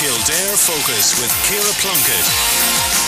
Kildare Focus with Ciara Plunkett.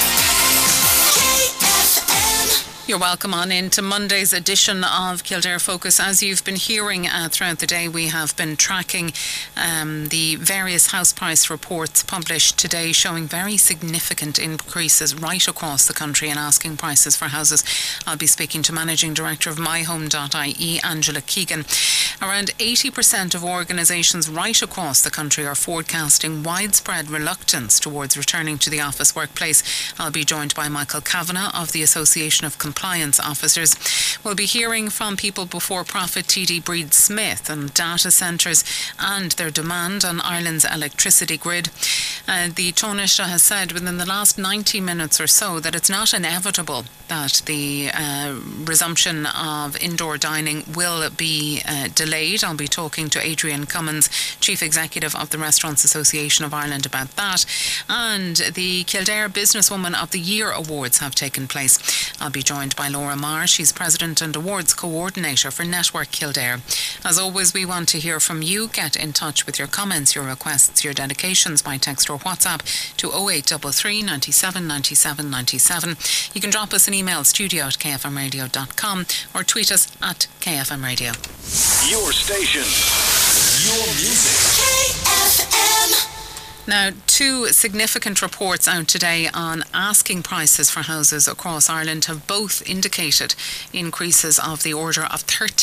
You're welcome on into Monday's edition of Kildare Focus. As you've been hearing throughout the day, we have been tracking the various house price reports published today showing very significant increases right across the country in asking prices for houses. I'll be speaking to Managing Director of myhome.ie, Angela Keegan. Around 80% of organisations right across the country are forecasting widespread reluctance towards returning to the office workplace. I'll be joined by Michael Kavanagh of the Association of Compliance Officers. We'll be hearing from people before profit TD Breed Smith on data centres and their demand on Ireland's electricity grid. The Taoiseach has said within the last 90 minutes or so that it's not inevitable that the resumption of indoor dining will be delayed. I'll be talking to Adrian Cummins, Chief Executive of the Restaurants Association of Ireland, about that. And the Kildare Businesswoman of the Year Awards have taken place. I'll be joined by Laura Marr. She's President and Awards Coordinator for Network Kildare. As always, we want to hear from you. Get in touch with your comments, your requests, your dedications by text or WhatsApp to 0833 97 97 97. You can drop us an email, studio@kfmradio.com, or tweet us at KFM Radio. Your station, your music. KFM. Now, two significant reports out today on asking prices for houses across Ireland have both indicated increases of the order of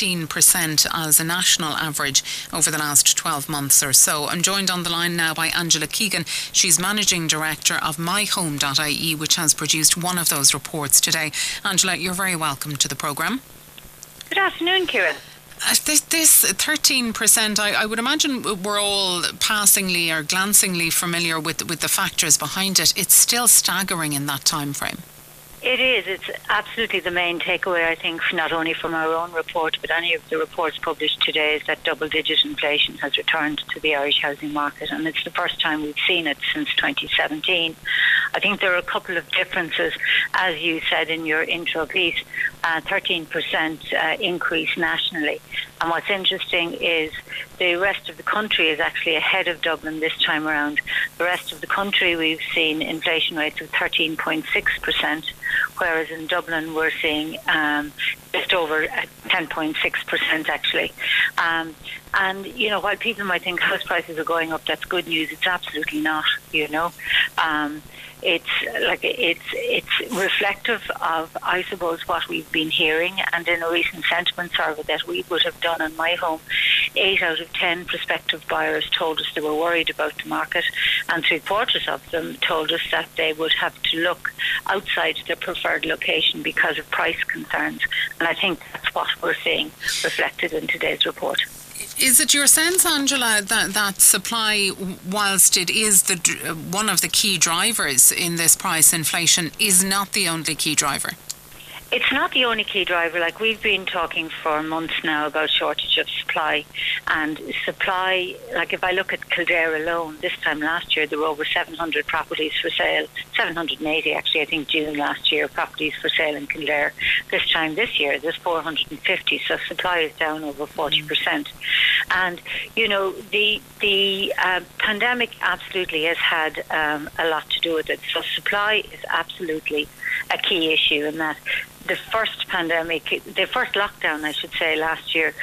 13% as a national average over the last 12 months or so. I'm joined on the line now by Angela Keegan. She's Managing Director of myhome.ie, which has produced one of those reports today. Angela, you're very welcome to the programme. Good afternoon, Ciara. This 13%, I would imagine we're all passingly or glancingly familiar with the factors behind it. It's still staggering in that time frame. It is. It's absolutely the main takeaway, I think, not only from our own report, but any of the reports published today, is that double-digit inflation has returned to the Irish housing market, and it's the first time we've seen it since 2017. I think there are a couple of differences, as you said in your intro piece, 13% increase nationally. And what's interesting is the rest of the country is actually ahead of Dublin this time around. The rest of the country, we've seen inflation rates of 13.6%, whereas in Dublin we're seeing just over 10.6% actually. And, you know, while people might think house prices are going up, that's good news, it's absolutely not, you know. It's reflective of, I suppose, what we've been hearing. And in a recent sentiment survey that we would have done on My Home, 8 out of 10 prospective buyers told us they were worried about the market, and 3/4 of them told us that they would have to look outside their preferred location because of price concerns. And I think that's what we're seeing reflected in today's report. Is it your sense, Angela, that supply, whilst it is one of the key drivers in this price inflation, is not the only key driver? It's not the only key driver. Like, we've been talking for months now about shortage of supply. And supply, like if I look at Kildare alone, this time last year there were over 700 properties for sale, 780 actually, I think June last year, properties for sale in Kildare. This time this year there's 450, so supply is down over 40%. And, you know, the pandemic absolutely has had a lot to do with it. So supply is absolutely a key issue, in that the first lockdown, I should say, last year,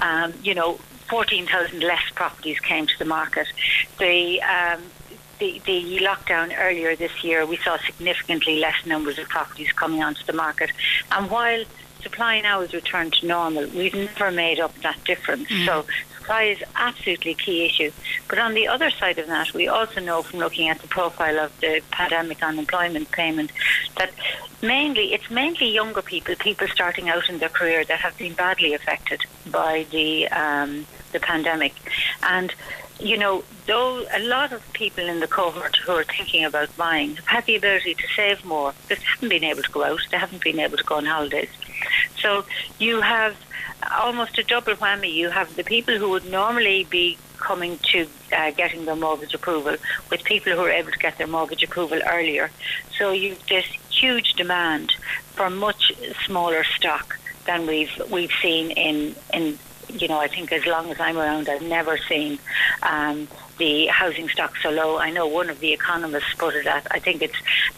14,000 less properties came to the market. The lockdown earlier this year, we saw significantly less numbers of properties coming onto the market. And while supply now has returned to normal, we've never made up that difference. So supply is absolutely a key issue. But on the other side of that, we also know from looking at the profile of the pandemic unemployment payment that it's mainly younger people starting out in their career, that have been badly affected by the pandemic. And, you know, though a lot of people in the cohort who are thinking about buying have had the ability to save more, they haven't been able to go out, they haven't been able to go on holidays. So you have almost a double whammy. You have the people who would normally be coming to getting their mortgage approval, with people who are able to get their mortgage approval earlier. So you've this huge demand for much smaller stock than we've seen in I think as long as I'm around, I've never seen the housing stock so low. I know one of the economists put it at, I think it's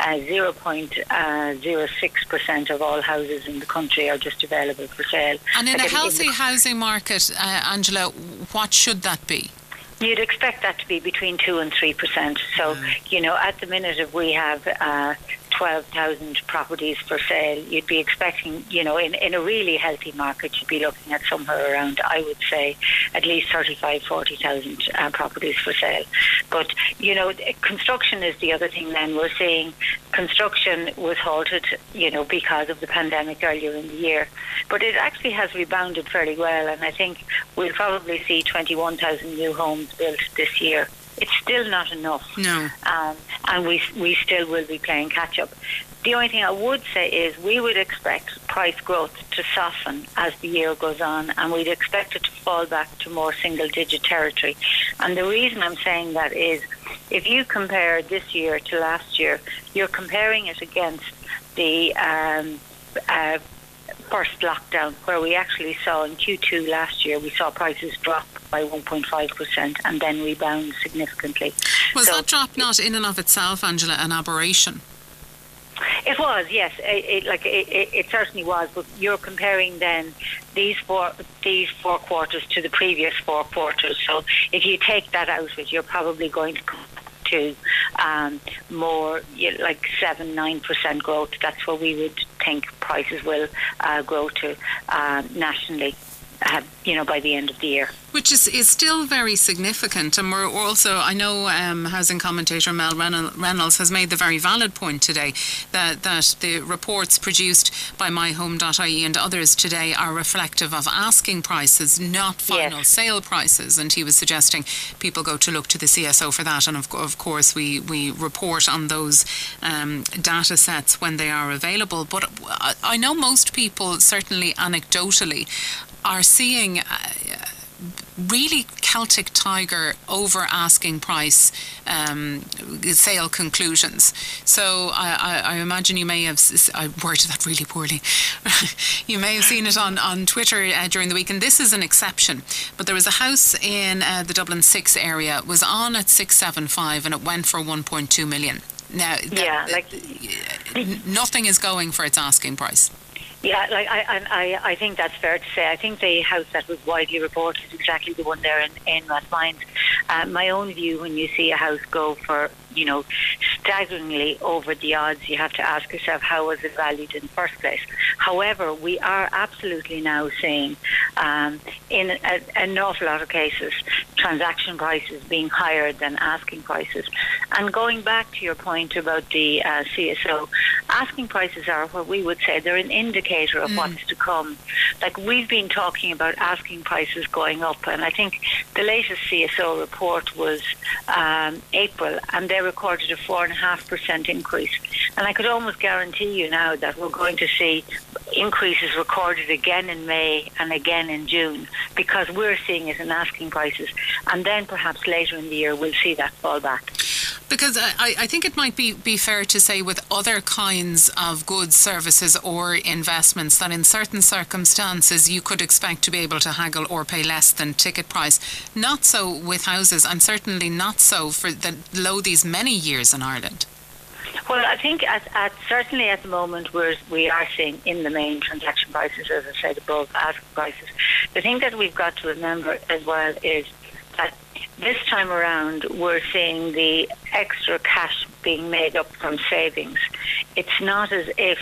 0.06% of all houses in the country are just available for sale. And in a healthy housing market, Angela, what should that be? You'd expect that to be between 2 and 3%. So, at the minute, if we have 12,000 properties for sale, you'd be expecting, in a really healthy market, you'd be looking at somewhere around, I would say, at least 35, 40,000 properties for sale. But, construction is the other thing then. We're seeing construction was halted, because of the pandemic earlier in the year. But it actually has rebounded fairly well, and I think we'll probably see 21,000 new homes built this year. It's still not enough. No. And we still will be playing catch up. The only thing I would say is we would expect price growth to soften as the year goes on, and we'd expect it to fall back to more single-digit territory. And the reason I'm saying that is if you compare this year to last year, you're comparing it against the first lockdown, where we actually saw in Q2 last year, we saw prices drop by 1.5% and then rebound significantly. Was that drop not in and of itself, Angela, an aberration? It was, yes. It certainly was. But you're comparing then these four quarters to the previous 4 quarters. So if you take that out, you're probably going to come to more like 7-9% growth. That's what we would think prices will grow to nationally. By the end of the year. Which is still very significant. And we're also, I know housing commentator Mel Reynolds has made the very valid point today that the reports produced by myhome.ie and others today are reflective of asking prices, not final sale prices. And he was suggesting people go to look to the CSO for that. And of course, we report on those data sets when they are available. But I know most people, certainly anecdotally, are seeing really Celtic Tiger over asking price sale conclusions. So I imagine you may have, I worded that really poorly, you may have seen it on Twitter during the week, and this is an exception. But there was a house in the Dublin 6 area, was on at 675 and it went for 1.2 million. Now, nothing is going for its asking price. Yeah, I think that's fair to say. I think the house that was widely reported is exactly the one there in Rathmines. My own view, when you see a house go for, staggeringly over the odds, you have to ask yourself, how was it valued in the first place? However, we are absolutely now seeing, in an awful lot of cases, transaction prices being higher than asking prices. And going back to your point about the CSO, asking prices are what we would say, they're an indicator of what's to come. Like, we've been talking about asking prices going up, and I think the latest CSO report was April, and they recorded a 4.5% increase. And I could almost guarantee you now that we're going to see increases recorded again in May and again in June, because we're seeing it in asking prices. And then perhaps later in the year we'll see that fall back. Because I think it might be fair to say with other kinds of goods, services or investments that in certain circumstances you could expect to be able to haggle or pay less than ticket price. Not so with houses, and certainly not so for the these many years in Ireland. Well, I think certainly at the moment we are seeing in the main transaction prices, as I said, above asking prices. The thing that we've got to remember as well is that this time around we're seeing the extra cash being made up from savings. It's not as if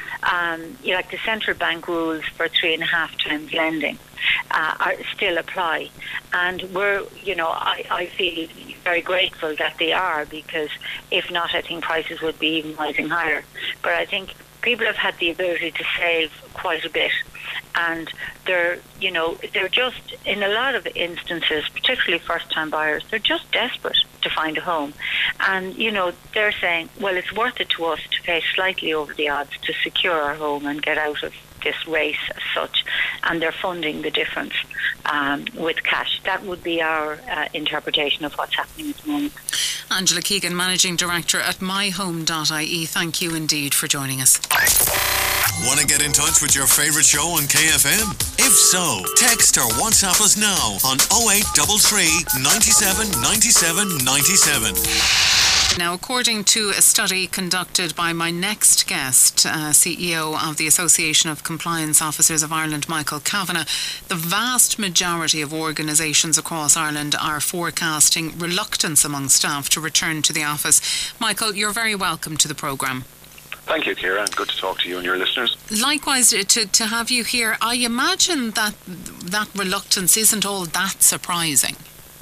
like the central bank rules for 3.5 times lending are still apply, and we're I feel very grateful that they are, because if not, I think prices would be even rising higher. But I think people have had the ability to save quite a bit, and they're just, in a lot of instances, particularly first-time buyers, they're just desperate to find a home, and they're saying, well, it's worth it to us to pay slightly over the odds to secure our home and get out of this race as such, and they're funding the difference with cash. That would be our interpretation of what's happening at the moment. Angela Keegan, Managing Director at myhome.ie, thank you indeed for joining us. Want to get in touch with your favourite show on KFM? If so, text or WhatsApp us now on 0833 97 97 97. Now, according to a study conducted by my next guest, CEO of the Association of Compliance Officers of Ireland, Michael Kavanagh, the vast majority of organisations across Ireland are forecasting reluctance among staff to return to the office. Michael, you're very welcome to the programme. Thank you, Ciara, and good to talk to you and your listeners. Likewise, to have you here. I imagine that reluctance isn't all that surprising.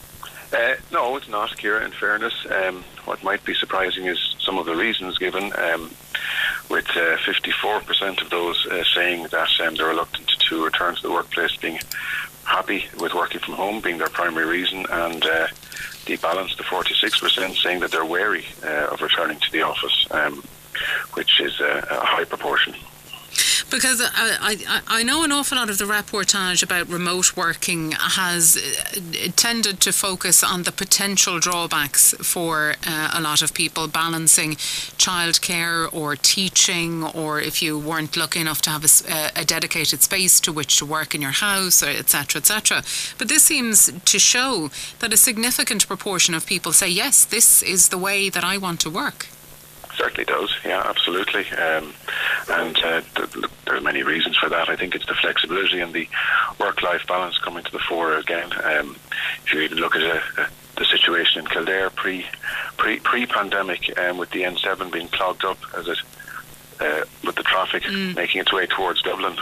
No, it's not, Ciara, in fairness. What might be surprising is some of the reasons given, with 54% of those saying that they're reluctant to return to the workplace, being happy with working from home being their primary reason, and the balance, the 46%, saying that they're wary of returning to the office, which is a high proportion. Because I know an awful lot of the reportage about remote working has tended to focus on the potential drawbacks for a lot of people, balancing childcare or teaching, or if you weren't lucky enough to have a dedicated space to which to work in your house, etc., etc. But this seems to show that a significant proportion of people say, yes, this is the way that I want to work. Certainly does, yeah, absolutely. And there are many reasons for that. I think it's the flexibility and the work-life balance coming to the fore again. If you even look at the situation in Kildare pre-pandemic, with the N7 being clogged up as with the traffic making its way towards Dublin,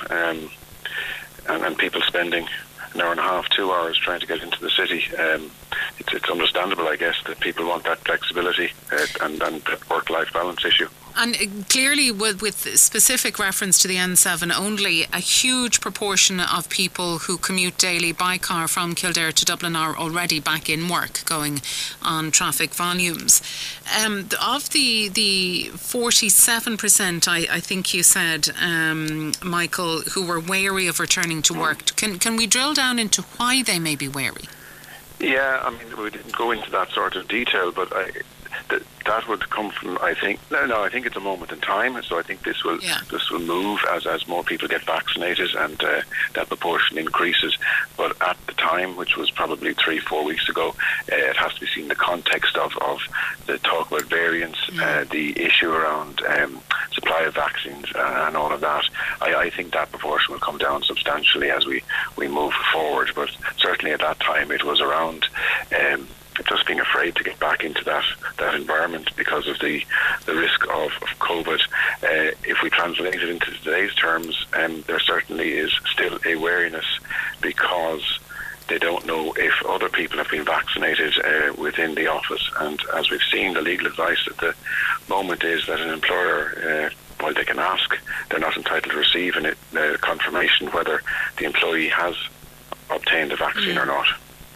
and people spending an hour and a half, 2 hours trying to get into the city. It's understandable, I guess, that people want that flexibility and that work-life balance issue. And clearly, with specific reference to the N7 only, a huge proportion of people who commute daily by car from Kildare to Dublin are already back in work, going on traffic volumes. Of the 47%, I think you said, Michael, who were wary of returning to work, can we drill down into why they may be wary? Yeah, I mean, we didn't go into that sort of detail, but that would come from, I think it's a moment in time. So I think this will move as more people get vaccinated and that proportion increases. But at the time, which was probably 3-4 weeks ago, it has to be seen in the context of the talk about variants, the issue around supply of vaccines and all of that. I think that proportion will come down substantially as we move forward. But certainly at that time, it was around just being afraid to get back into that environment because of the risk of COVID. If we translate it into today's terms, there certainly is still a wariness because they don't know if other people have been vaccinated within the office. And as we've seen, the legal advice at the moment is that an employer, while they can ask, they're not entitled to receive a confirmation whether the employee has obtained a vaccine or not.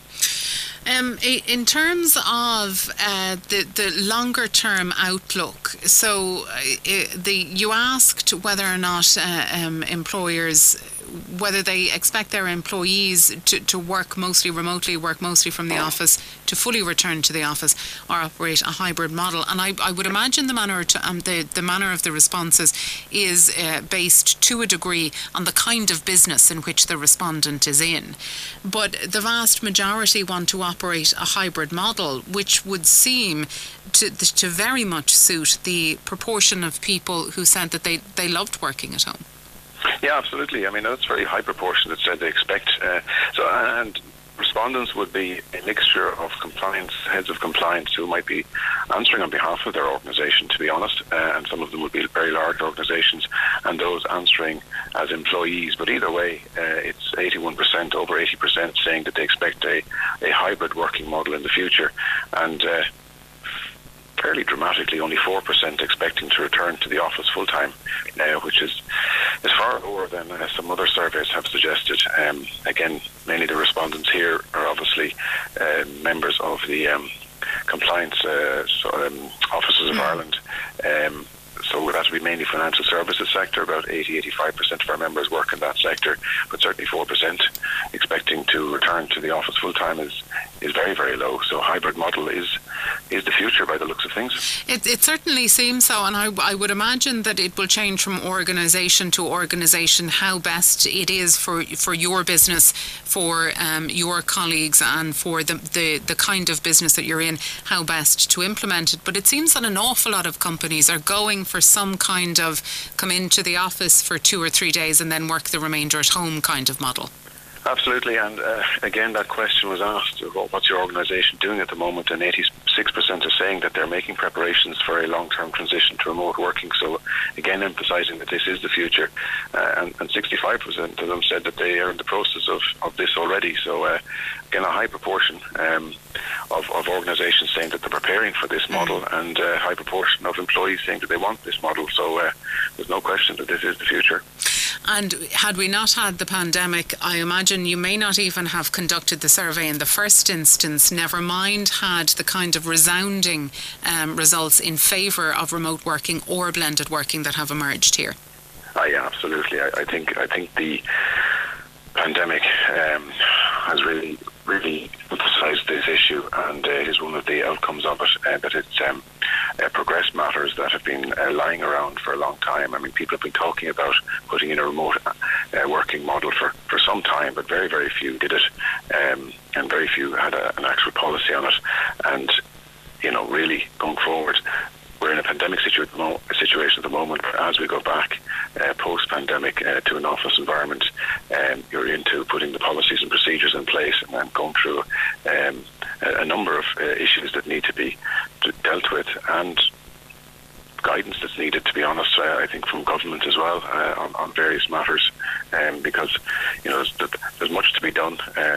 In terms of the longer term outlook, so you asked whether or not employers, whether they expect their employees to work mostly remotely, work mostly from the office, to fully return to the office, or operate a hybrid model. And I would imagine the manner of the responses is based to a degree on the kind of business in which the respondent is in. But the vast majority want to operate a hybrid model, which would seem to very much suit the proportion of people who said that they loved working at home. Yeah, absolutely. I mean, that's a very high proportion that said they expect. And respondents would be a mixture of heads of compliance who might be answering on behalf of their organisation, to be honest, and some of them would be very large organisations, and those answering as employees. But either way, it's 81%, over 80% saying that they expect a hybrid working model in the future, and fairly dramatically, only 4% expecting to return to the office full-time, which is far lower than some other surveys have suggested. Again, many of the respondents here are obviously members of the compliance offices of Ireland. So that would be mainly financial services sector. About 80-85% of our members work in that sector, but certainly 4% expecting to return to the office full-time is very, very low. So hybrid model is the future by the looks of things. It certainly seems so, and I would imagine that it will change from organisation to organisation how best it is for your business, for your colleagues, and for the kind of business that you're in, how best to implement it. But it seems that an awful lot of companies are going for some kind of come into the office for 2 or 3 days and then work the remainder at home kind of model. Absolutely, and again, that question was asked, what's your organisation doing at the moment, and 86% are saying that they're making preparations for a long-term transition to remote working, so again emphasising that this is the future, and 65% of them said that they are in the process of this already, so again, a high proportion of organisations saying that they're preparing for this model, and a high proportion of employees saying that they want this model, so there's no question that this is the future. And had we not had the pandemic, I imagine you may not even have conducted the survey in the first instance, never mind had the kind of resounding results in favour of remote working or blended working that have emerged here. Yeah, absolutely. I think the pandemic has really emphasised this issue, and is one of the outcomes of it, that it's progressed matters that have been lying around for a long time. I mean, people have been talking about putting in a remote working model for some time, but very, very few did it, and very few had an actual policy on it. And, really going forward, we're in a pandemic situation at the moment. As we go back post-pandemic to an office environment, you're into putting the policies and procedures in place, and then going through a number of issues that need to be dealt with, and guidance that's needed, to be honest, I think from government as well, on various matters, because there's much to be done.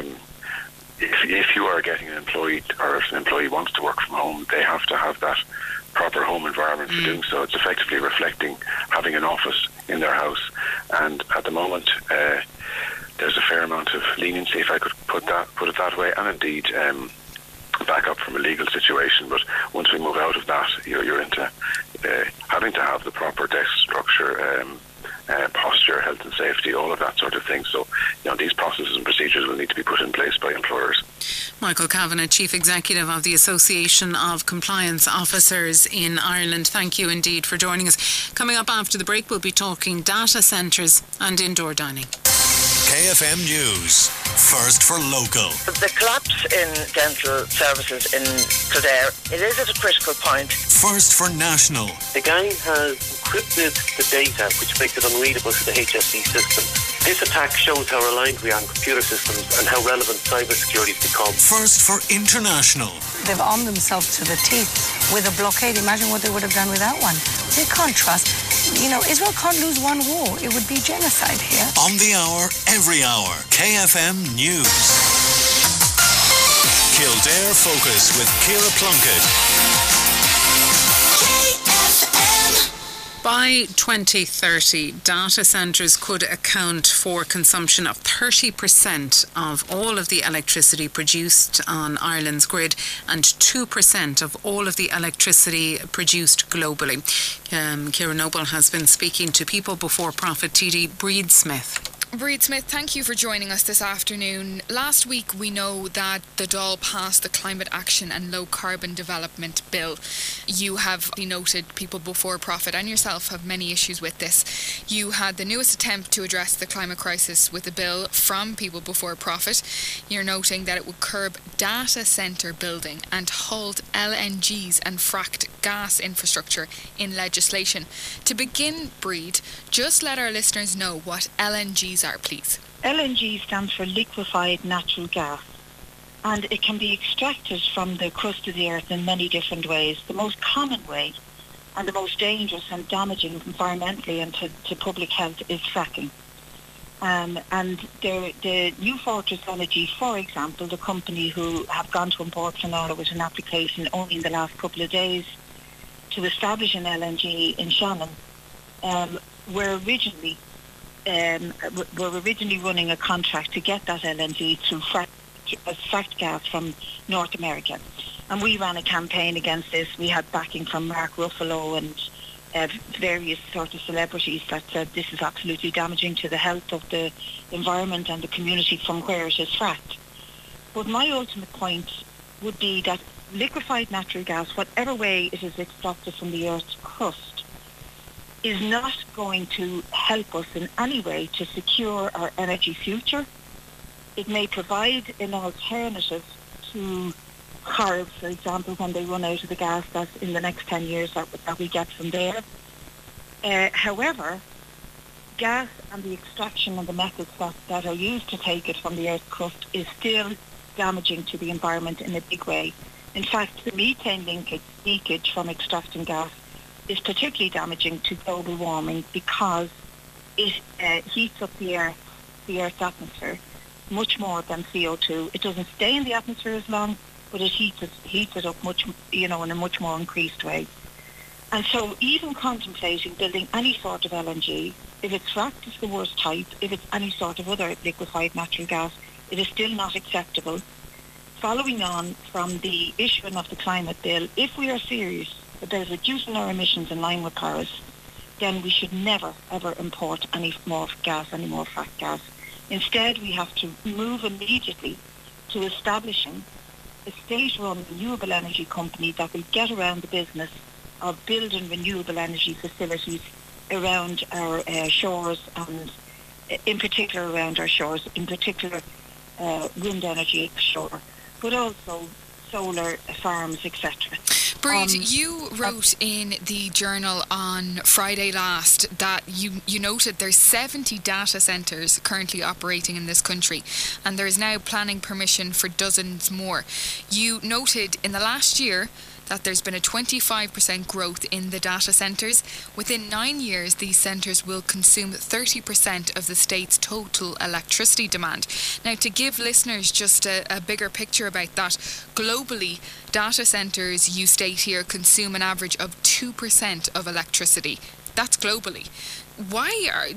If you are getting an employee, or if an employee wants to work from home, they have to have that proper home environment for doing so. It's effectively reflecting having an office in their house, and at the moment there's a fair amount of leniency, if I could put it that way, and indeed back up from a legal situation. But once we move out of that, you're into having to have the proper desk structure, posture, health and safety, all of that sort of thing. So, these processes and procedures will need to be put in place by employers. Michael Kavanagh, Chief Executive of the Association of Compliance Officers in Ireland, thank you indeed for joining us. Coming up after the break, we'll be talking data centres and indoor dining. KFM News, first for local. The collapse in dental services in Kildare, it is at a critical point. First for national. The gang has encrypted the data, which makes it unreadable to the HSE system. This attack shows how reliant we are on computer systems and how relevant cybersecurity has become. First for international. They've armed themselves to the teeth with a blockade. Imagine what they would have done without one. They can't trust. Israel can't lose one war. It would be genocide here. On the hour, every hour. KFM News. Kildare Focus with Ciara Plunkett. By 2030, data centres could account for consumption of 30% of all of the electricity produced on Ireland's grid and 2% of all of the electricity produced globally. Ciara Noble has been speaking to People Before Profit TD Breed Smith. Breed Smith, thank you for joining us this afternoon. Last week we know that the Dáil passed the Climate Action and Low Carbon Development Bill. You have noted People Before Profit and yourself have many issues with this. You had the newest attempt to address the climate crisis with a bill from People Before Profit. You're noting that it would curb data centre building and hold LNGs and fracked gas infrastructure in legislation. To begin, Breed, just let our listeners know what LNGs are, please. LNG stands for liquefied natural gas, and it can be extracted from the crust of the earth in many different ways. The most common way and the most dangerous and damaging environmentally and to public health is fracking. And the New Fortress Energy, for example, the company who have gone to Port Fionnuala with an application only in the last couple of days to establish an LNG in Shannon, were originally running a contract to get that LNG through fracked gas from North America. And we ran a campaign against this. We had backing from Mark Ruffalo and various sort of celebrities that said this is absolutely damaging to the health of the environment and the community from where it is fracked. But my ultimate point would be that liquefied natural gas, whatever way it is extracted from the Earth's crust, is not going to help us in any way to secure our energy future. It may provide an alternative to cars, for example, when they run out of the gas that's in the next 10 years that we get from there. However, gas and the extraction and the methods that are used to take it from the Earth's crust is still damaging to the environment in a big way. In fact, the methane leakage from extracting gas is particularly damaging to global warming because it heats up the Earth's atmosphere much more than CO2. It doesn't stay in the atmosphere as long, but it heats it up much, in a much more increased way. And so even contemplating building any sort of LNG, if it's fracked, it's the worst type. If it's any sort of other liquefied natural gas, it is still not acceptable. Following on from the issuing of the climate bill, if we are serious about reducing our emissions in line with Paris, then we should never, ever import any more fracked gas. Instead, we have to move immediately to establishing a state-run renewable energy company that will get around the business of building renewable energy facilities around our shores, and in particular around our shores, in particular wind energy offshore, but also solar farms, etc. Bríd, you wrote in the Journal on Friday last that you noted there's 70 data centres currently operating in this country, and there is now planning permission for dozens more. You noted in the last year that there's been a 25% growth in the data centres. Within 9 years, these centres will consume 30% of the state's total electricity demand. Now, to give listeners just a bigger picture about that, globally, data centres, you state here, consume an average of 2% of electricity. That's globally. Why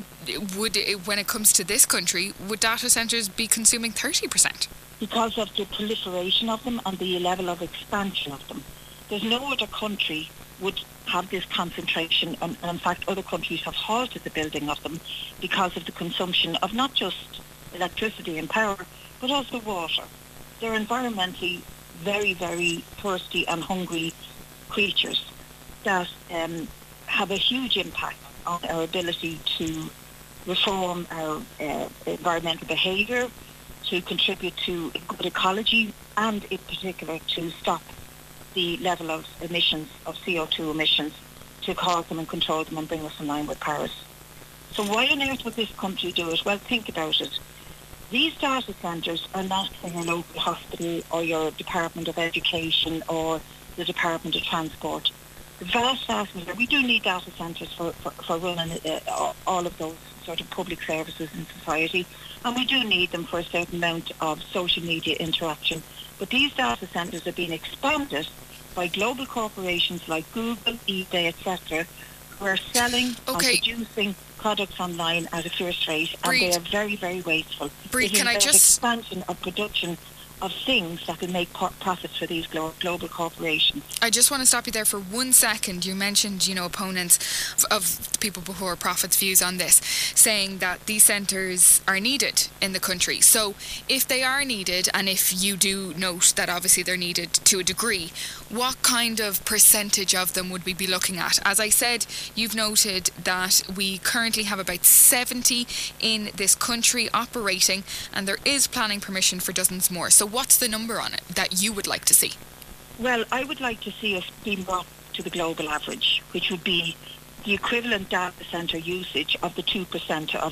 when it comes to this country, would data centres be consuming 30%? Because of the proliferation of them and the level of expansion of them. There's no other country would have this concentration, and in fact other countries have halted the building of them because of the consumption of not just electricity and power, but also water. They're environmentally very, very thirsty and hungry creatures that have a huge impact on our ability to reform our environmental behaviour, to contribute to a good ecology, and in particular to stop the level of emissions, of CO2 emissions, to cause them and control them and bring us in line with Paris. So why on earth would this country do it? Well, think about it. These data centres are not for your local hospital or your Department of Education or the Department of Transport. The vast majority, we do need data centres for running all of those sort of public services in society, and we do need them for a certain amount of social media interaction. But these data centres are being expanded by global corporations like Google, eBay, etc., who are selling and producing products online at a fierce rate, and they are very, very wasteful. Bríd, can I just... expansion of production of things that will make profits for these global corporations. I just want to stop you there for 1 second. You mentioned, opponents of people who are profits' views on this, saying that these centres are needed in the country. So if they are needed, and if you do note that obviously they're needed to a degree, what kind of percentage of them would we be looking at? As I said, you've noted that we currently have about 70 in this country operating, and there is planning permission for dozens more. So what's the number on it that you would like to see? Well, I would like to see us being brought to the global average, which would be the equivalent data centre usage of the 2% of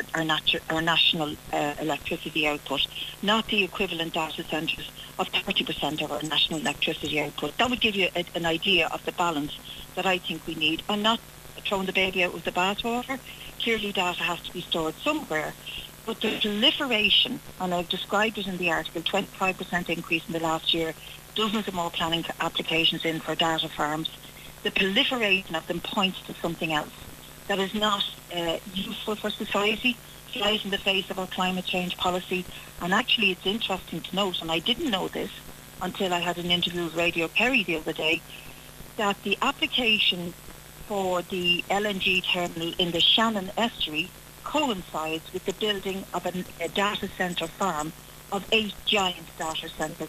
our national electricity output, not the equivalent data centres of 30% of our national electricity output. That would give you an idea of the balance that I think we need. I'm not throwing the baby out with the bathwater. Clearly data has to be stored somewhere. But the proliferation, and I've described it in the article, 25% increase in the last year, dozens of more planning applications in for data farms. The proliferation of them points to something else that is not useful for society, flies in the face of our climate change policy. And actually it's interesting to note, and I didn't know this until I had an interview with Radio Kerry the other day, that the application for the LNG terminal in the Shannon estuary coincides with the building of a data centre farm of 8 giant data centre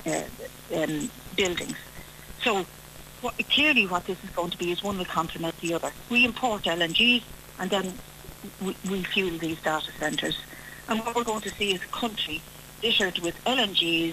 buildings. So clearly what this is going to be is one will complement the other. We import LNGs and then we fuel these data centres. And what we're going to see is a country littered with LNGs,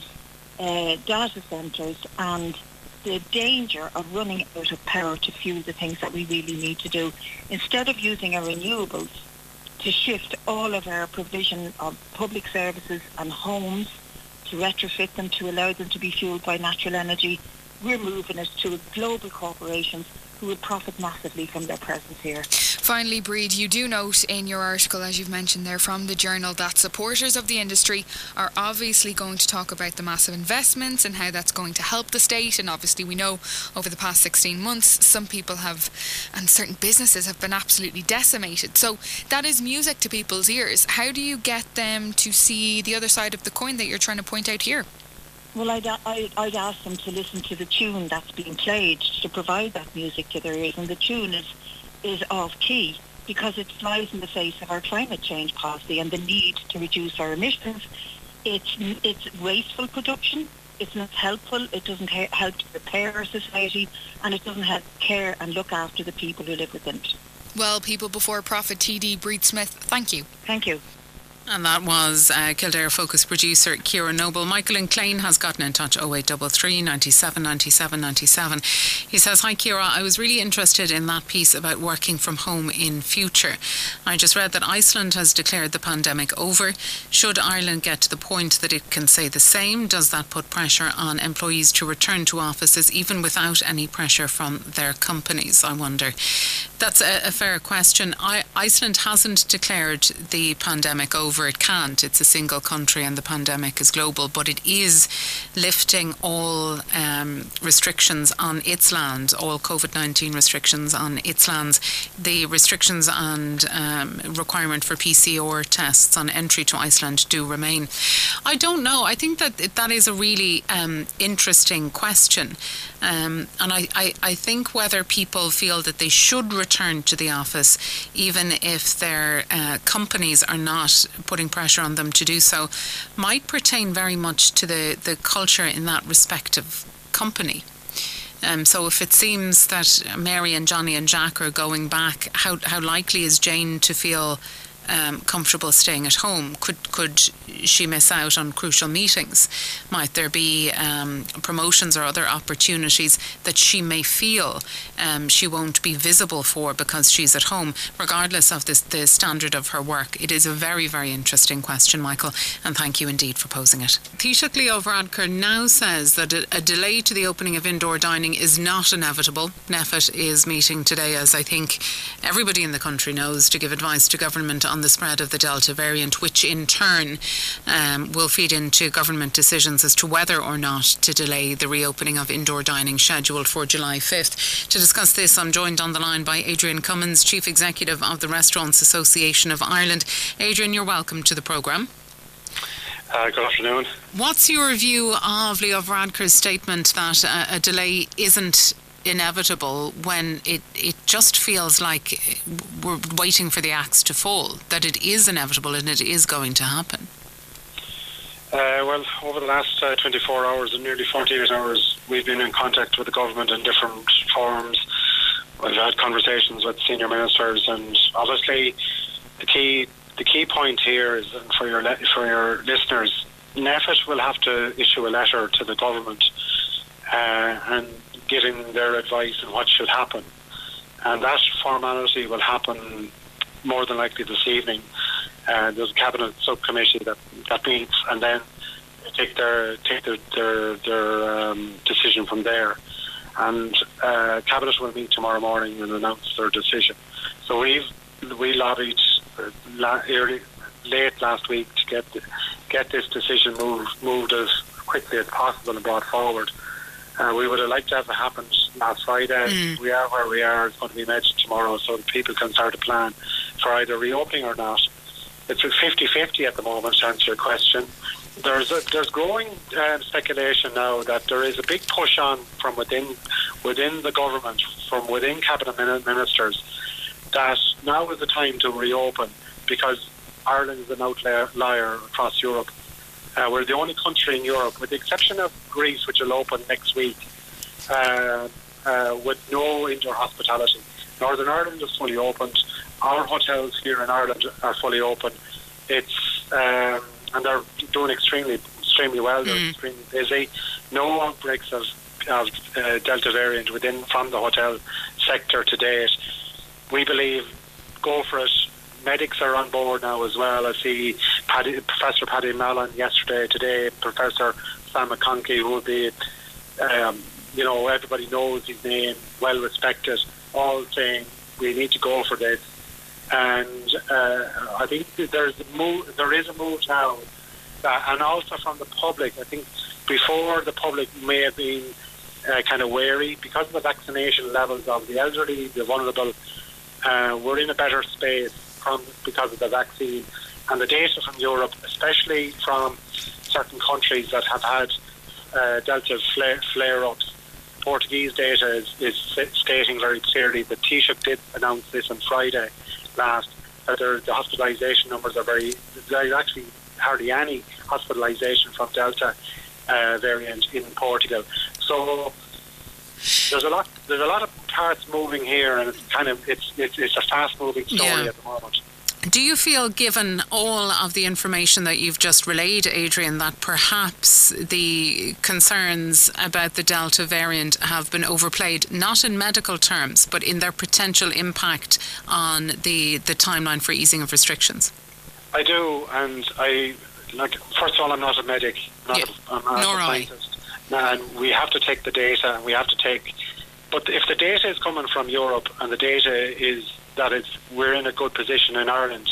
data centres, and the danger of running out of power to fuel the things that we really need to do. Instead of using our renewables to shift all of our provision of public services and homes, to retrofit them, to allow them to be fueled by natural energy, we're moving it to global corporations who will profit massively from their presence here. Finally, Breed, you do note in your article, as you've mentioned there from the Journal, that supporters of the industry are obviously going to talk about the massive investments and how that's going to help the state. And obviously we know over the past 16 months, some people have, and certain businesses have been absolutely decimated. So that is music to people's ears. How do you get them to see the other side of the coin that you're trying to point out here? Well, I'd ask them to listen to the tune that's being played, to provide that music to their ears. And the tune is off key because it flies in the face of our climate change policy and the need to reduce our emissions. It's wasteful production. It's not helpful. It doesn't help to repair our society, and it doesn't help care and look after the people who live within it. Well, People Before Profit TD Breed Smith, thank you. Thank you. And that was Kildare Focus producer Ciara Noble. Michael in Clane has gotten in touch, 0833 97 97 97. He says, "Hi Ciara, I was really interested in that piece about working from home in future. I just read that Iceland has declared the pandemic over. Should Ireland get to the point that it can say the same, does that put pressure on employees to return to offices even without any pressure from their companies, I wonder?" That's a fair question. Iceland hasn't declared the pandemic over. It can't. It's a single country and the pandemic is global, but it is lifting all restrictions on its land, all COVID-19 restrictions on its lands. The restrictions and requirement for PCR tests on entry to Iceland do remain. I don't know. I think that is a really interesting question. And I think whether people feel that they should return to the office, even if their companies are not putting pressure on them to do so, might pertain very much to the culture in that respective company. So if it seems that Mary and Johnny and Jack are going back, how likely is Jane to feel comfortable staying at home? Could she miss out on crucial meetings? Might there be promotions or other opportunities that she may feel she won't be visible for because she's at home, regardless of the standard of her work? It is a very, very interesting question, Michael, and thank you indeed for posing it. Taoiseach Leo Varadkar now says that a delay to the opening of indoor dining is not inevitable. NPHET is meeting today, as I think everybody in the country knows, to give advice to government on the spread of the Delta variant, which in turn will feed into government decisions as to whether or not to delay the reopening of indoor dining scheduled for July 5th. To discuss this, I'm joined on the line by Adrian Cummins, Chief Executive of the Restaurants Association of Ireland. Adrian, you're welcome to the programme. Good afternoon. What's your view of Leo Varadkar's statement that a delay isn't inevitable when it just feels like we're waiting for the axe to fall, that it is inevitable and it is going to happen? Well, over the last 24 hours and nearly 48 hours, we've been in contact with the government in different forums. We've had conversations with senior ministers, and obviously the key point here is, for your listeners, NPHET will have to issue a letter to the government and giving their advice on what should happen. And that formality will happen more than likely this evening. There's a cabinet subcommittee that meets, and then they take their decision from there. And cabinet will meet tomorrow morning and announce their decision. So we lobbied late last week to get this decision moved as quickly as possible and brought forward. We would have liked to have it happened last Friday. We are where we are. It's going to be mentioned tomorrow, so that people can start to plan for either reopening or not. It's 50-50 at the moment, to answer your question. There's growing speculation now that there is a big push on from within the government, from within cabinet ministers, that now is the time to reopen, because Ireland is an outlier across Europe. We're the only country in Europe, with the exception of Greece, which will open next week, with no indoor hospitality. Northern Ireland is fully opened. Our hotels here in Ireland are fully open. It's and they're doing extremely well. They're extremely busy. No outbreaks of Delta variant from the hotel sector to date. We believe, go for it. Medics are on board now as well. I see Professor Paddy Mallon yesterday, today Professor Sam McConkey, who will be, everybody knows his name, well respected, all saying we need to go for this. And I think there is a move now, and also from the public. I think before the public may have been kind of wary because of the vaccination levels of the elderly, the vulnerable. We're in a better space because of the vaccine, and the data from Europe, especially from certain countries that have had Delta flare-ups. Portuguese data is stating very clearly that Taoiseach did announce this on Friday last, that the hospitalisation numbers are there's actually hardly any hospitalisation from Delta variant in Portugal. So there's a lot of parts moving here, and it's a fast moving story at the moment. Do you feel, given all of the information that you've just relayed, Adrian, that perhaps the concerns about the Delta variant have been overplayed, not in medical terms, but in their potential impact on the timeline for easing of restrictions? I do, and first of all, I'm not a medic, I'm not a scientist. And we have to take the data, but if the data is coming from Europe and the data is that we're in a good position in Ireland,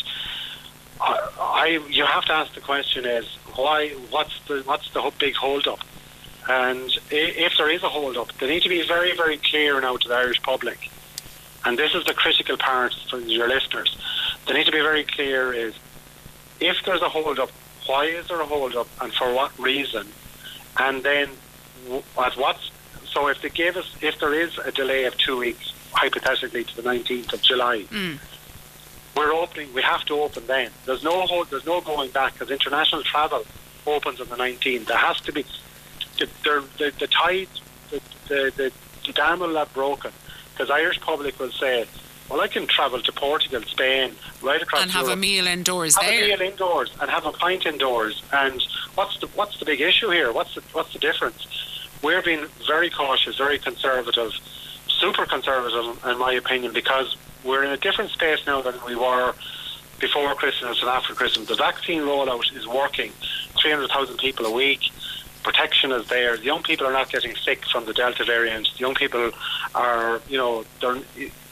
you have to ask the question is why? What's the big hold up? And if there is a hold up, they need to be very, very clear now to the Irish public. And this is the critical part for your listeners. They need to be very clear is if there's a hold up, why is there a hold up and for what reason? And then so if there is a delay of 2 weeks, hypothetically to the 19th of July, we have to open then. There's no going back, because international travel opens on the 19th. There has to be the tide, the dam will not broken, because Irish public will say, well, I can travel to Portugal, Spain, right across and Europe, have a meal indoors have a meal indoors and have a pint indoors. And what's the big issue here? What's the difference? We're being very cautious, very conservative, super conservative in my opinion, because we're in a different space now than we were before Christmas and after Christmas. The vaccine rollout is working. 300,000 people a week. Protection is there. The young people are not getting sick from the Delta variant. The young people are, the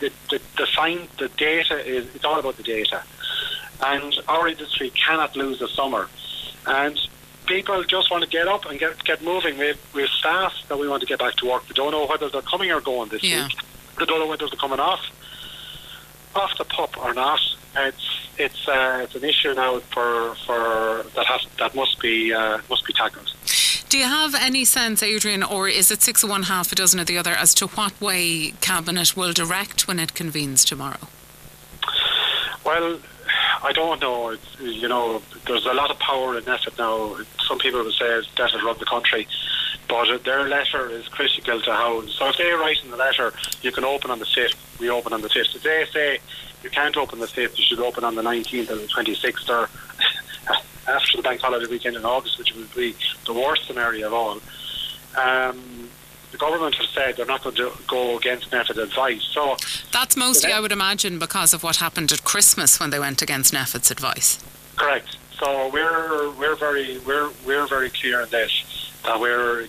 data it's all about the data. And our industry cannot lose the summer. And people just want to get up and get moving. We have staff that we want to get back to work. They don't know whether they're coming or going this week. They don't know whether they're coming off the pup or not. It's an issue now that must be tackled. Do you have any sense, Adrian, or is it 6 of one, half a dozen of the other, as to what way Cabinet will direct when it convenes tomorrow? Well, I don't know. There's a lot of power in NPHET now. Some people will say NPHET run the country, but their letter is critical to how. So if they write in the letter, you can open on the 5th, we open on the 5th. If they say you can't open the 5th, you should open on the 19th and the 26th, or after the bank holiday weekend in August, which would be the worst scenario of all. The government has said they're not going to go against NPHET advice. So that's mostly, I would imagine, because of what happened at Christmas when they went against NPHET's advice. Correct. So we're very clear on this, that we're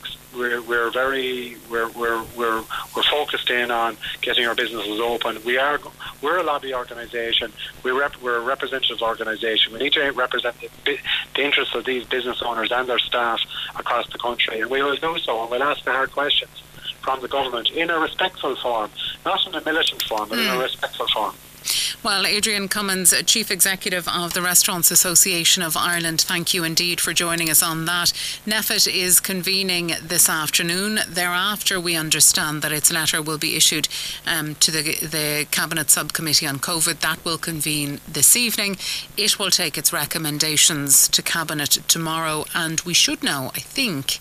focused in on getting our businesses open. We're a lobby organisation. We're a representative organisation. We need to represent the interests of these business owners and their staff across the country, and we will do so. And we'll ask the hard questions from the government in a respectful form, not in a militant form, but in a respectful form. Well, Adrian Cummins, Chief Executive of the Restaurants Association of Ireland, thank you indeed for joining us on that. NPHET is convening this afternoon. Thereafter, we understand that its letter will be issued to the Cabinet Subcommittee on COVID. That will convene this evening. It will take its recommendations to Cabinet tomorrow, and we should know, I think,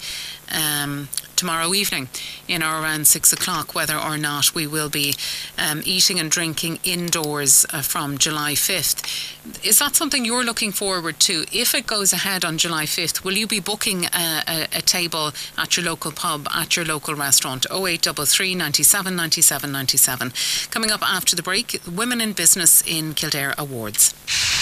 tomorrow evening in or around 6 o'clock whether or not we will be eating and drinking indoors from July 5th. Is that something you're looking forward to? If it goes ahead on July 5th, will you be booking a table at your local pub, at your local restaurant? 0833 97 97 97. Coming up after the break, Women in Business in Kildare Awards.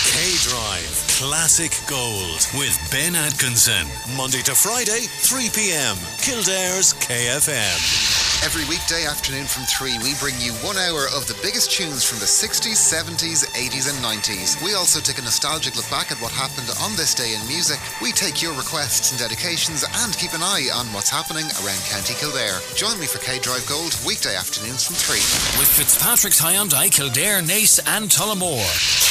K-Drive Classic Gold with Ben Atkinson. Monday to Friday, 3 p.m. Kildare's KFM. Every weekday afternoon from 3, we bring you 1 hour of the biggest tunes from the 60s, 70s, 80s and 90s. We also take a nostalgic look back at what happened on this day in music. We take your requests and dedications and keep an eye on what's happening around County Kildare. Join me for K-Drive Gold weekday afternoons from 3. With Fitzpatrick's Hyundai, Kildare, Naas and Tullamore.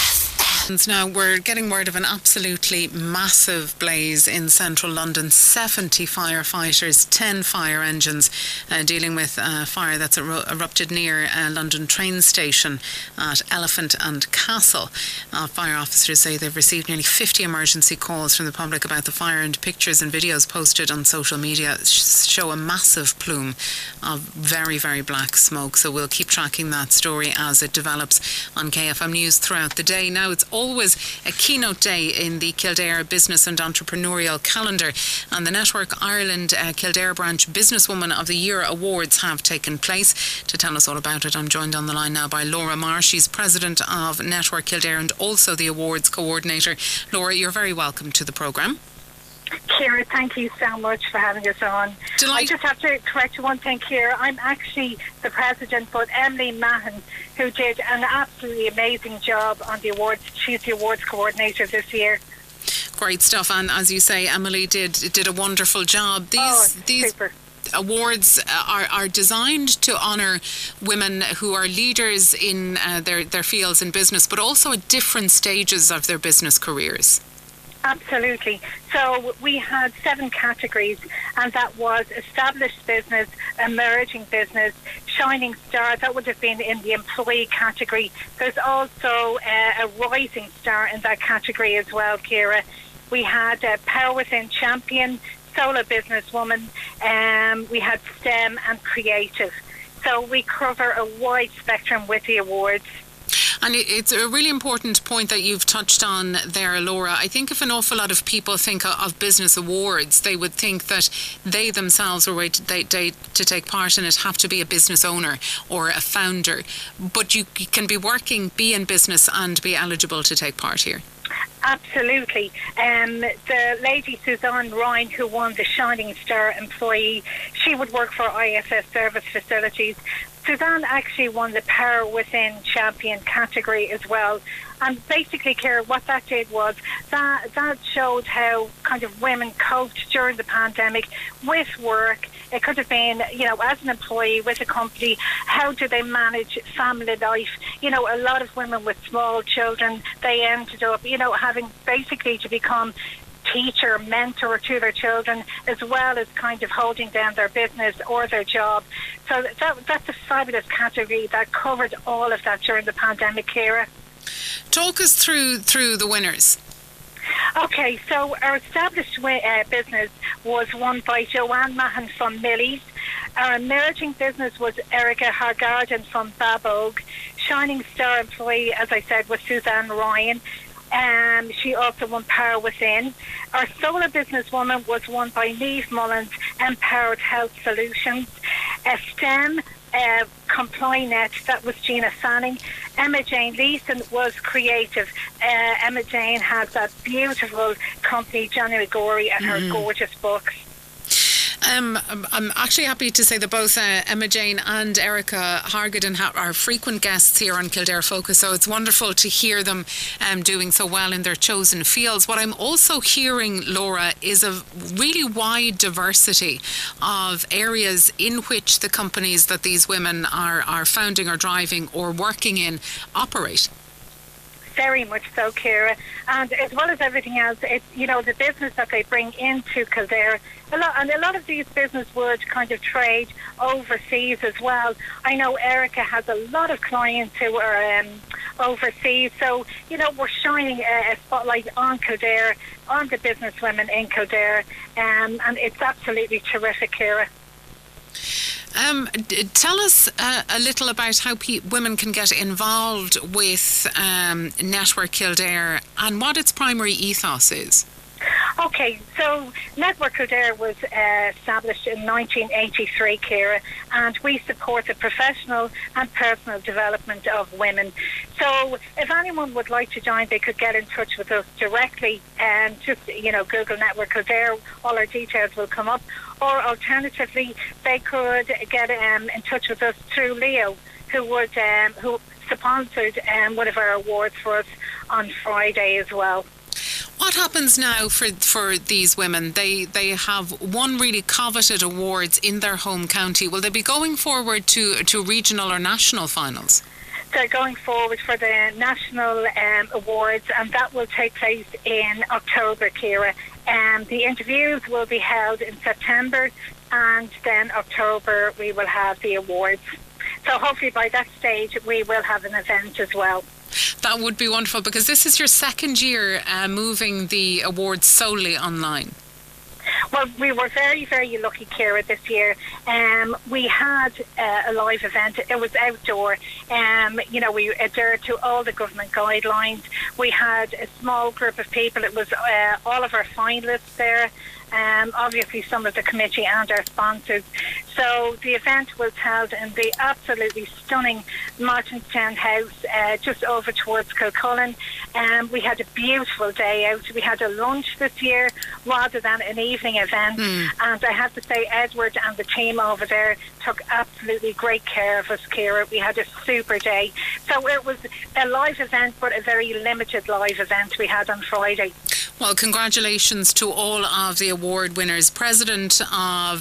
Now, we're getting word of an absolutely massive blaze in central London. 70 firefighters, 10 fire engines dealing with a fire that's erupted near London train station at Elephant and Castle. Fire officers say they've received nearly 50 emergency calls from the public about the fire, and pictures and videos posted on social media show a massive plume of very, very black smoke. So we'll keep tracking that story as it develops on KFM News throughout the day. Now, it's always a keynote day in the Kildare Business and Entrepreneurial Calendar, and the Network Ireland Kildare Branch Businesswoman of the Year Awards have taken place. To tell us all about it, I'm joined on the line now by Laura Marr. She's President of Network Kildare and also the Awards Coordinator. Laura, you're very welcome to the programme. Ciara, thank you so much for having us on. I just have to correct you one thing, Ciara. I'm actually the president, but Emily Mahon, who did an absolutely amazing job on the awards, she's the awards coordinator this year. Great stuff, and as you say, Emily did a wonderful job. These super. Awards are designed to honour women who are leaders in their fields in business, but also at different stages of their business careers. Absolutely. So we had 7 categories, and that was established business, emerging business, shining star. That would have been in the employee category. There's also a rising star in that category as well, Ciara. We had Power Within Champion, Solo Businesswoman. We had STEM and Creative. So we cover a wide spectrum with the awards. And it's a really important point that you've touched on there, Laura. I think if an awful lot of people think of business awards, they would think that they themselves are to take part in it have to be a business owner or a founder. But you can be in business and be eligible to take part here. Absolutely. The lady Suzanne Ryan, who won the Shining Star Employee, she would work for ISS Service Facilities. Suzanne actually won the Power Within Champion category as well. And basically, Ciara, what that did was that showed how kind of women coped during the pandemic with work. It could have been, as an employee with a company, how do they manage family life? A lot of women with small children, they ended up, having basically to become teacher, mentor to their children, as well as kind of holding down their business or their job. So that's a fabulous category that covered all of that during the pandemic, Ciara. Talk us through the winners. Okay, so our established business was won by Joanne Mahon from Millie's. Our emerging business was Erica Hargarden from Babog. Shining Star Employee, as I said, was Suzanne Ryan. She also won Power Within. Our Solo Businesswoman was won by Niamh Mullins, Empowered Health Solutions. STEM, ComplyNet, that was Gina Fanning. Emma Jane Leeson was Creative. Emma Jane has that beautiful company, Johnny McGorry, and her gorgeous books. I'm actually happy to say that both Emma Jane and Erica Hargaden are frequent guests here on Kildare Focus, so it's wonderful to hear them doing so well in their chosen fields. What I'm also hearing, Laura, is a really wide diversity of areas in which the companies that these women are founding or driving or working in operate. Very much so, Ciara. And as well as everything else, it's, the business that they bring into Kildare, a lot of these businesses would kind of trade overseas as well. I know Erica has a lot of clients who are overseas, so, we're shining a spotlight on Kildare, on the businesswomen in Kildare, and it's absolutely terrific, Ciara. Tell us a little about how women can get involved with Network Kildare and what its primary ethos is. Okay, so Network Kildare was established in 1983, Ciara, and we support the professional and personal development of women. So if anyone would like to join, they could get in touch with us directly and just, Google Network Kildare, all our details will come up. Or alternatively, they could get in touch with us through Leo, who sponsored one of our awards for us on Friday as well. What happens now for these women? They have won really coveted awards in their home county. Will they be going forward to regional or national finals? They're going forward for the national awards, and that will take place in October, Ciara. The interviews will be held in September, and then October we will have the awards. So hopefully by that stage we will have an event as well. That would be wonderful, because this is your second year moving the awards solely online. Well, we were very, very lucky, Ciara, this year. We had a live event. It was outdoor. We adhered to all the government guidelines. We had a small group of people. It was all of our finalists there. Obviously some of the committee and our sponsors. So the event was held in the absolutely stunning Martinstown House, just over towards Kilcullen. We had a beautiful day out. We had a lunch this year rather than an evening event. And I have to say, Edward and the team over there took absolutely great care of us, Ciara. We had a super day. So it was a live event, but a very limited live event we had on Friday. Well, congratulations to all of the award winners. President of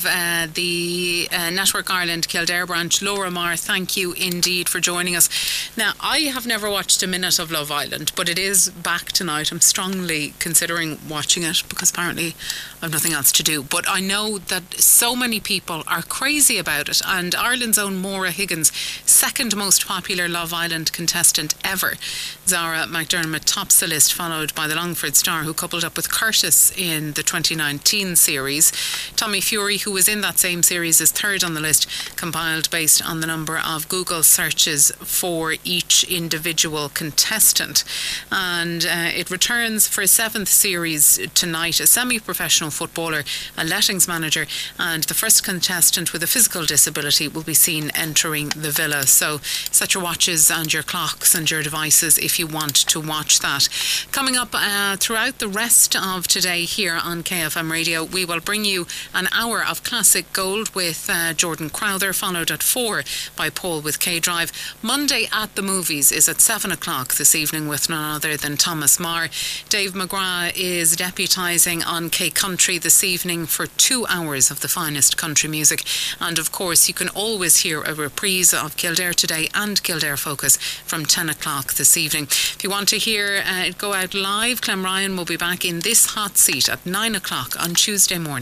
the Network Ireland Kildare branch, Laura Maher, thank you indeed for joining us. Now, I have never watched a minute of Love Island, but it is back tonight. I'm strongly considering watching it because apparently I've nothing else to do. But I know that so many people are crazy about it, and Ireland's own Maura Higgins, second most popular Love Island contestant ever. Zara McDermott tops the list, followed by the Longford star who coupled up with Curtis in the 2019 series. Tommy Fury, who was in that same series, is third on the list, compiled based on the number of Google searches for each individual contestant. And it returns for a seventh series tonight. A semi-professional footballer, a lettings manager, and the first contestant with a physical disability will be seen entering the villa. So set your watches and your clocks and your devices if you want to watch that. Coming up throughout the rest of today here on KFM Radio, we will bring you an hour of classic gold with Jordan Crowther, followed at 4 by Paul with K-Drive. Monday at the Movies is at 7 o'clock this evening with none other than Thomas Marr. Dave McGrath is deputising on K-Country this evening for 2 hours of the finest country music. And of course, you can always hear a reprise of Kildare Today and Kildare Focus from 10 o'clock this evening. If you want to hear it go out live, Clem Ryan will be back in this hot seat at 9 o'clock on Tuesday morning.